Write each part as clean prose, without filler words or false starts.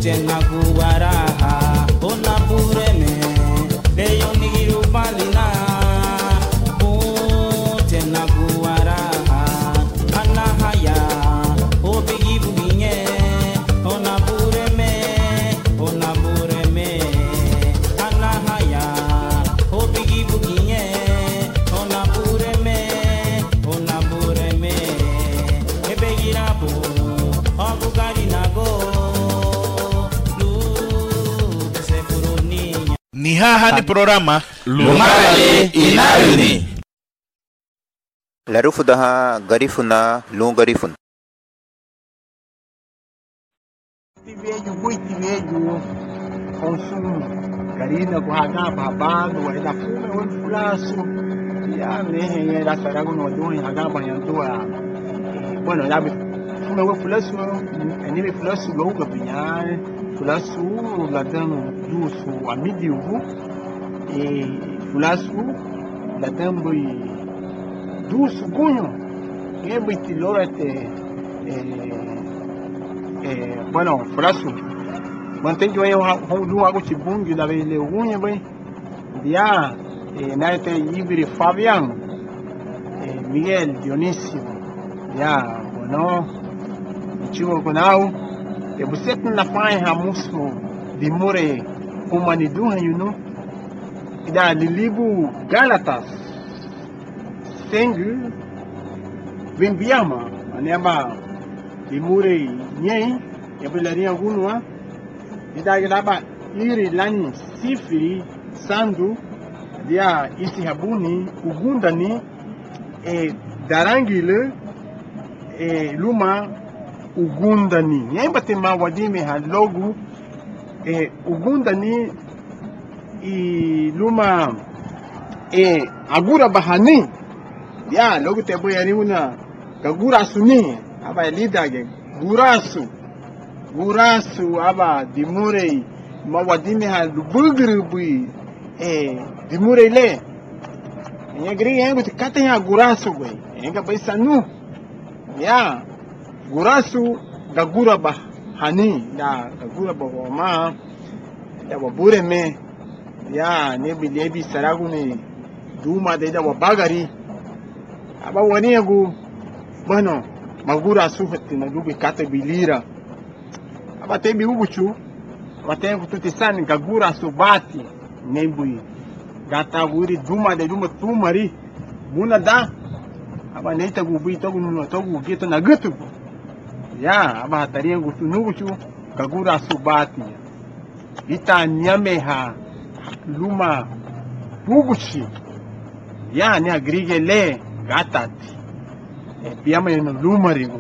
tena kuwaraha ona bureme leyo nigirupalina tena kuwaraha anahaya obigi buginye ona bureme anahaya obigi buginye ona bureme ebegirapo ni haha ni programa Lumale Inalni Larufudaha Garifuna Lungarifun Tivejo consumo Karina kuhaga babado ela fume o fulaso ya mehe ya sarago no doni haga banyantua bueno ya fume o fulaso eni fulaso lo gabinya fulaso la dano dusu amidi uvu fulaso la dambo dusu gunyo ngebe tilorate bueno fulaso mantenho eu um algo tibungi da vele unha bem dia na te Ibri Fabian Miguel Dionísio dia bueno chivo conau e você na fai ramuso de more humanidu you da libu Galatas sengu vimbiama anema de more nhei e belaria alguma Idagaba iri lani sifiri sandu dia isi habuni ugundani darangile luma ugundani nyembate mawadime halogu ugundani luma agura bahani dia logu tebo yani una kagura suni aba lidage gurasu aba dimurei mawadime ha lubugrubi dimurei le nyagri yangu tikatanya gurasu gwe enga baisanu ya gurasu gagura ba hani da gagura ba ma da babure me ya ne bilebi saragu ne duma da wabagari aba wani yagu bano magura su fatina dubi kata bilira abatebi ubuchu abatengu tutisani gagura subati nembui gata wuri duma de duma tumari buna da aba neita gubi togu no togu geto na gutu ya aba hataria gutu nubuchu gagura subati ita nyameha luma bubuchi ya ne agrige le gatati piama no lumarigo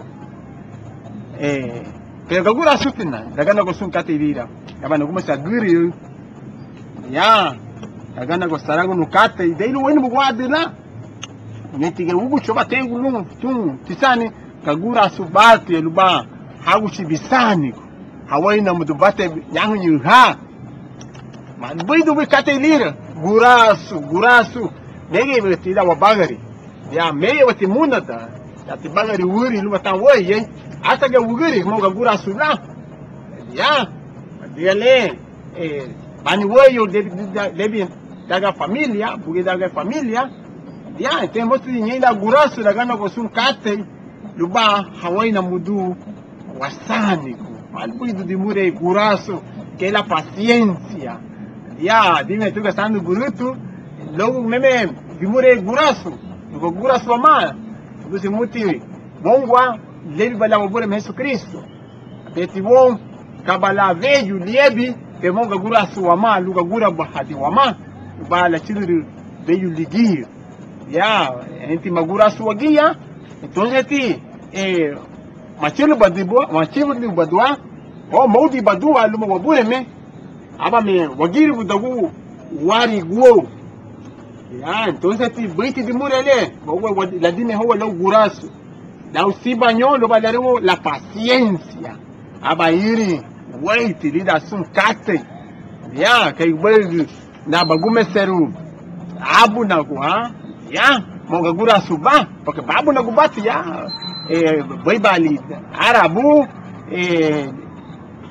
pero gagura sutina dagana go sun katirira abana kuma sagiri ya dagana go sarago no kate deilu wenu bugwadina netige ubu choba tengu lumu tum tisani gagura subati luba hagu chibisani hawaina mudubate yangu nyuha man boidu be katilira gurasu nege betida wabagari ya meye wati munada ati bagari wuri luba tanwoye hata ga wugiri mo ga gura sula ya diale bani woyo debi daga familia buge daga familia ya tembo tu nyinda gura sula gana ko sun kate luba hawaina mudu wasani ko albuidu di mure guraso que la paciencia ya dime tu gastando gurutu logo meme di mure guraso ko guraso ma tu muti bongwa lebi bala wabure Yesu Kristo beti won kabala veju liebi ke monga gura suwama luga gura bahati wama bala chiduru veju ligi ya enti magura suwagia entonces ti machilu badua o maudi badua luma wabure me aba me wagiri budagu wari guo ya entonces ti baiti di murele wa ladine hawa lo gurasu la usibanyo lo balariwo la paciencia abairi wait lida sun kate ya kai bagi na bagume seru abu na go ha ya monga gura suba porque babu na gubati ya bai bali arabu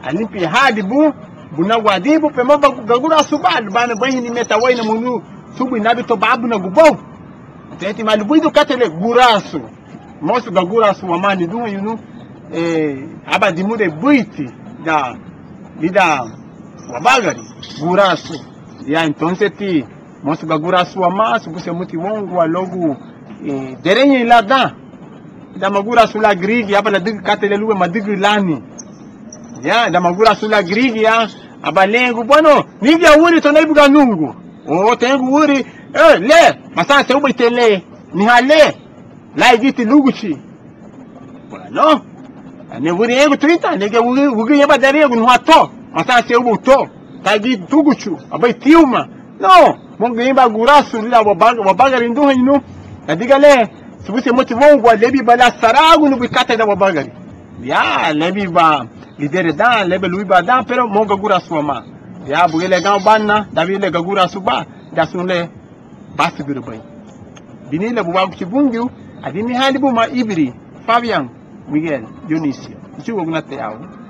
alimpi hadi bu buna wadibu pe maba gagura subal bana bayni meta wayna munu subu nabi to babu na gubo teti malubu do katele gurasu mosu gagurasu wa mani du yunu aba dimude buiti da lida wabagari gurasu ya entonces ti mosu gagurasu wa masu buse muti wongu wa logu derenye ilada da magura sula grigi aba la dig katele luwe madigi lani ya da magura sula grigi ya aba lengu bono nivya wuri to naibuga nungu tengu wuri le masana se ubi tele ni hale la igiti luguchi no ne wuri ego tuita nege wuri yaba darego no ato masana se ubi to tagi tuguchu aba tiuma no mongo yaba gurasu lila wabaga rindu hinu diga le subuse motivongo lebi bala saragu no bikata da wabagari ya lebi ba lidere dan lebe lui ba dan pero mongo gurasu ma ya bugele gan banna davile gagura suba da sunle basiguru bay binile buwa kibungu adini handi buma ibri Fabian Miguel Dionisio chiwo gunate yawo